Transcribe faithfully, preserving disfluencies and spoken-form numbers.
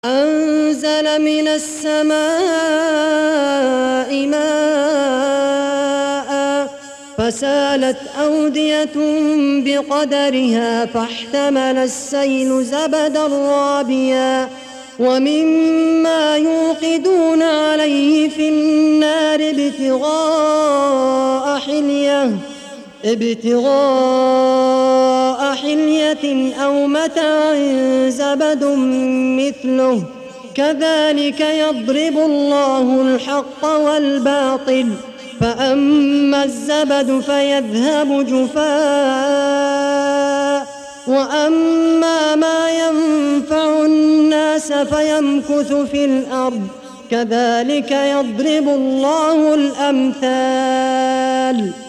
أنزل من السماء ماء فسالت أودية بقدرها فاحتمل السيل زبدا رابيا ومما يوقدون عليه في النار ابتغاء حلية ابتغاء حلية أو متاع زبد مثله كذلك يضرب الله الحق والباطل فأما الزبد فيذهب جفاء وأما ما ينفع الناس فيمكث في الأرض كذلك يضرب الله الأمثال